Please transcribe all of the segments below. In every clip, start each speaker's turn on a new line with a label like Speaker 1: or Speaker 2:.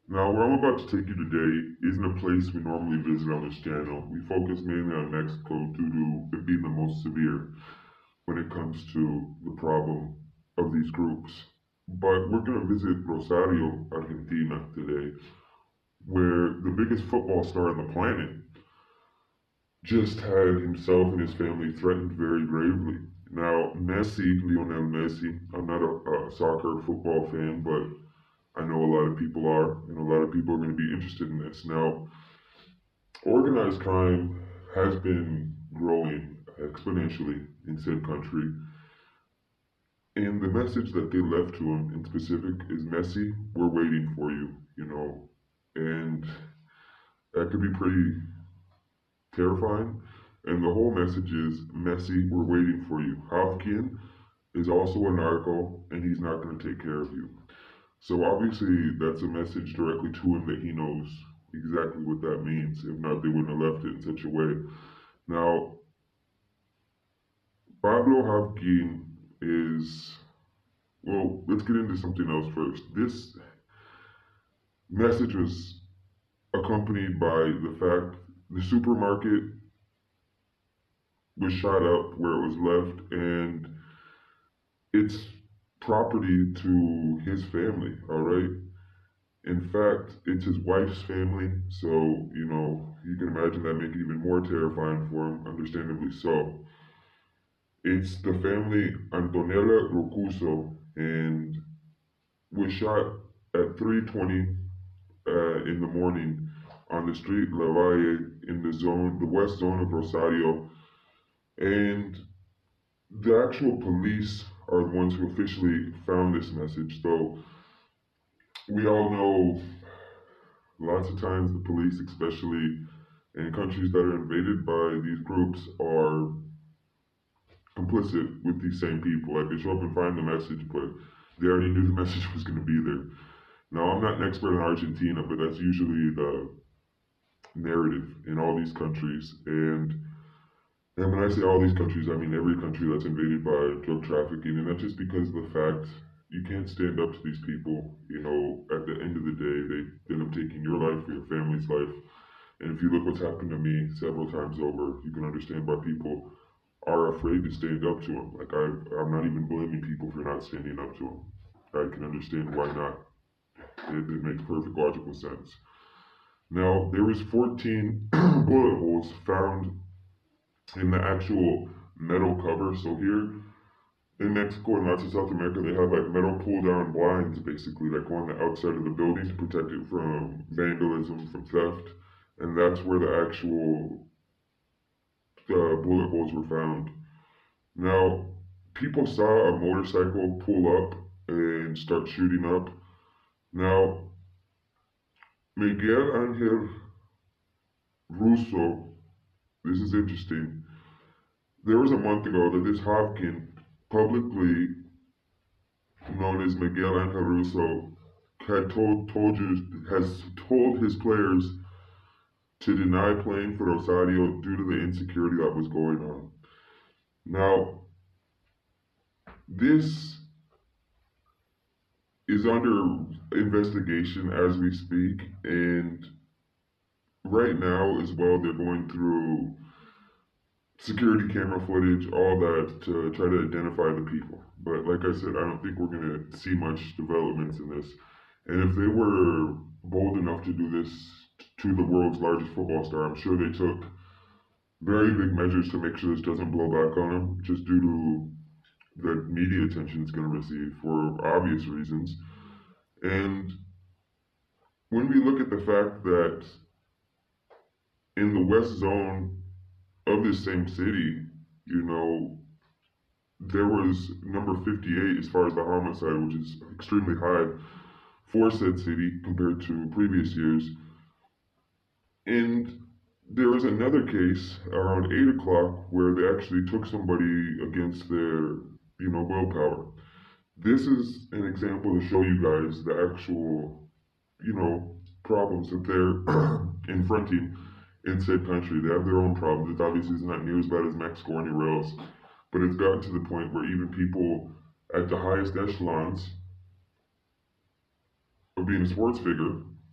Speaker 1: Now, where I'm about to take you today isn't a place we normally visit on this channel. We focus mainly on Mexico due to it being the most severe when it comes to the problem of these groups. But we're going to visit Rosario, Argentina today, where the biggest football star on the planet just had himself and his family threatened very gravely. Now, Messi, Lionel Messi, I'm not a soccer football fan, but I know a lot of people are, and a lot of people are going to be interested in this. Now, organized crime has been growing exponentially in said country, and the message that they left to him in specific is Messi, we're waiting for you, and that could be pretty terrifying. And the whole message is Messi, we're waiting for you. Halfkin is also a narco, and he's not going to take care of you. So obviously, that's a message directly to him that he knows exactly what that means. If not, they wouldn't have left it in such a way. Now, Pablo Hapkin is, well, let's get into something else first. This message was accompanied by the fact the supermarket was shot up where it was left, and it's property to his family, all right? In fact, it's his wife's family, so, you can imagine that make it even more terrifying for him, understandably so. It's the family Antonella Rocuso, and was shot at 3:20 in the morning on the street La Valle in the west zone of Rosario. And the actual police are the ones who officially found this message, though we all know lots of times the police, especially in countries that are invaded by these groups, are complicit with these same people. Like they show up and find the message, but they already knew the message was going to be there. Now, I'm not an expert in Argentina, but that's usually the narrative in all these countries. And when I say all these countries, I mean every country that's invaded by drug trafficking. And that's just because of the fact you can't stand up to these people. At the end of the day, they end up taking your life or your family's life. And if you look what's happened to me several times over, you can understand why people are afraid to stand up to them. Like I'm not even blaming people for not standing up to them. I can understand why not. It makes perfect logical sense. Now there was 14 bullet holes found in the actual metal cover. So here in Mexico and lots of South America, they have like metal pull down blinds basically that go on the outside of the building to protect it from vandalism, from theft. And that's where the actual bullet holes were found. Now, people saw a motorcycle pull up and start shooting up. Now, Miguel Angel Russo, this is interesting. There was a month ago that this Hopkin, publicly known as Miguel Angel Russo, has told his players to deny playing for Rosario due to the insecurity that was going on. Now, this is under investigation as we speak, and right now as well, they're going through security camera footage, all that to try to identify the people. But like I said, I don't think we're going to see much developments in this. And if they were bold enough to do this to the world's largest football star, I'm sure they took very big measures to make sure this doesn't blow back on them, just due to the media attention it's going to receive for obvious reasons. And when we look at the fact that in the West Zone of this same city, there was number 58 as far as the homicide, which is extremely high for said city compared to previous years. And there was another case around 8 o'clock where they actually took somebody against their, willpower. This is an example to show you guys the actual, problems that they're confronting in said country. They have their own problems. It obviously is not near as bad as Mexico or anywhere else, but it's gotten to the point where even people at the highest echelons of being a sports figure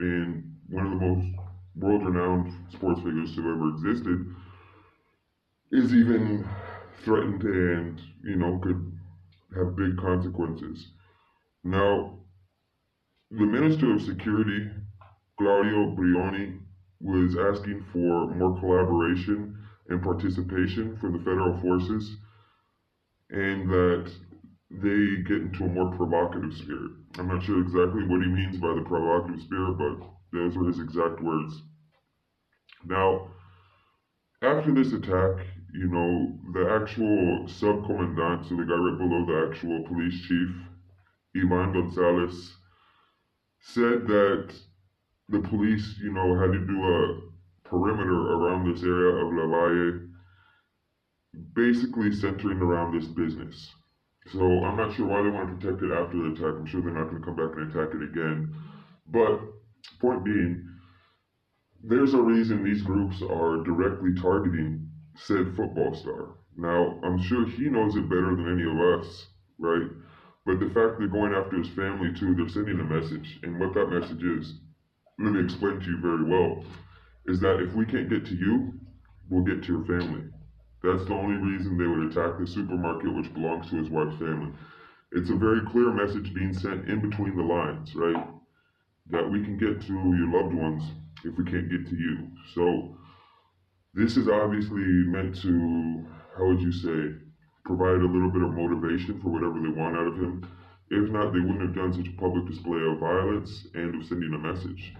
Speaker 1: and one of the most world-renowned sports figures to have ever existed, is even threatened and, could have big consequences. Now, the Minister of Security, Claudio Brioni, was asking for more collaboration and participation from the federal forces, and that they get into a more provocative spirit. I'm not sure exactly what he means by the provocative spirit, but those were his exact words. Now, after this attack, the actual sub-commandant, so the guy right below the actual police chief, Ivan Gonzalez, said that the police, had to do a perimeter around this area of La Valle, basically centering around this business. So I'm not sure why they want to protect it after the attack. I'm sure they're not going to come back and attack it again. But point being, there's a reason these groups are directly targeting said football star. Now, I'm sure he knows it better than any of us, right? But the fact they're going after his family too, they're sending a message. And what that message is, let me explain to you very well, is that if we can't get to you, we'll get to your family. That's the only reason they would attack the supermarket, which belongs to his wife's family. It's a very clear message being sent in between the lines, right? That we can get to your loved ones if we can't get to you. So this is obviously meant to, how would you say, provide a little bit of motivation for whatever they want out of him. If not, they wouldn't have done such a public display of violence and of sending a message.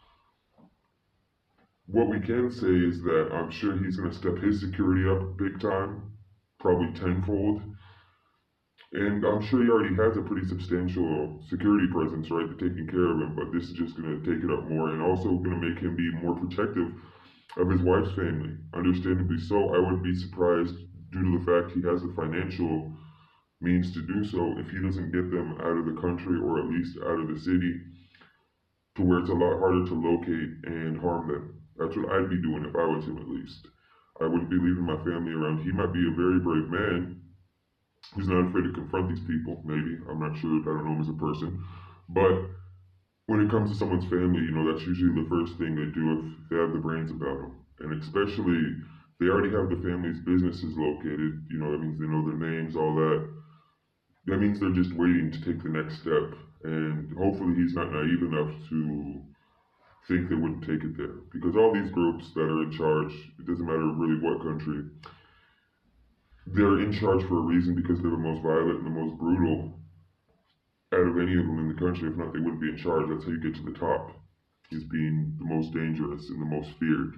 Speaker 1: What we can say is that I'm sure he's going to step his security up big time, probably tenfold. And I'm sure he already has a pretty substantial security presence, right, to taking care of him, but this is just going to take it up more and also going to make him be more protective of his wife's family. Understandably so, I wouldn't be surprised due to the fact he has the financial means to do so if he doesn't get them out of the country or at least out of the city to where it's a lot harder to locate and harm them. That's what I'd be doing if I was him, at least. I wouldn't be leaving my family around. He might be a very brave man who's not afraid to confront these people, maybe. I'm not sure. I don't know him as a person. But when it comes to someone's family, that's usually the first thing they do if they have the brains about them. And especially, they already have the family's businesses located. That means they know their names, all that. That means they're just waiting to take the next step. And hopefully he's not naive enough to think they wouldn't take it there. Because all these groups that are in charge, it doesn't matter really what country, they're in charge for a reason because they're the most violent and the most brutal out of any of them in the country. If not, they wouldn't be in charge. That's how you get to the top, is being the most dangerous and the most feared.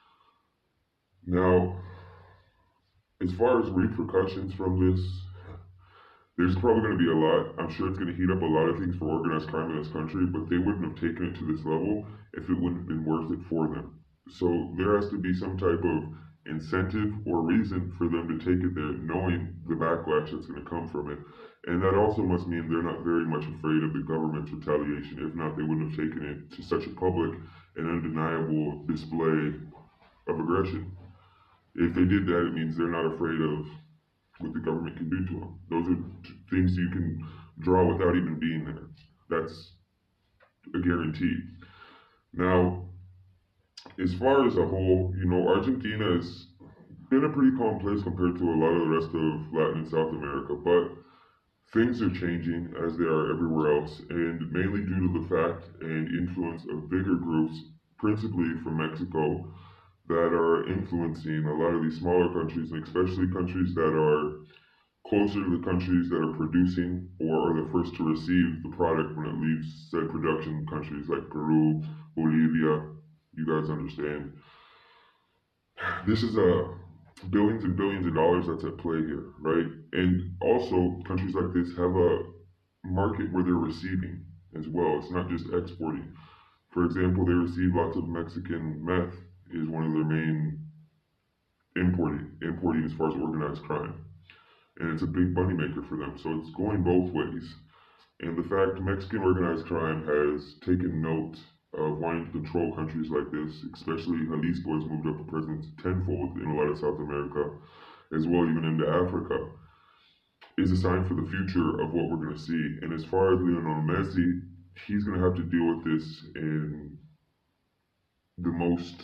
Speaker 1: Now, as far as repercussions from this, there's probably going to be a lot. I'm sure it's going to heat up a lot of things for organized crime in this country, but they wouldn't have taken it to this level if it wouldn't have been worth it for them. So there has to be some type of incentive or reason for them to take it there, knowing the backlash that's going to come from it. And that also must mean they're not very much afraid of the government's retaliation. If not, they wouldn't have taken it to such a public and undeniable display of aggression. If they did that, it means they're not afraid of what the government can do to them. Those are things you can draw without even being there. That's a guarantee. Now, as far as a whole, Argentina has been a pretty calm place compared to a lot of the rest of Latin and South America, but things are changing as they are everywhere else, and mainly due to the fact and influence of bigger groups, principally from Mexico, that are influencing a lot of these smaller countries, and especially countries that are closer to the countries that are producing or are the first to receive the product when it leaves said production countries like Peru, Bolivia. You guys understand. This is billions and billions of dollars that's at play here, right? And also, countries like this have a market where they're receiving as well. It's not just exporting. For example, they receive lots of Mexican meth is one of their main importing as far as organized crime. And it's a big moneymaker for them. So it's going both ways. And the fact Mexican organized crime has taken note of wanting to control countries like this, especially Jalisco has moved up the presence tenfold in a lot of South America, as well even into Africa, is a sign for the future of what we're going to see. And as far as Lionel Messi, he's going to have to deal with this in the most,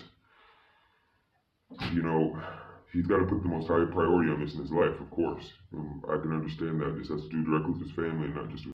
Speaker 1: he's got to put the most high priority on this in his life, of course. I can understand that. This has to do directly with his family, not just with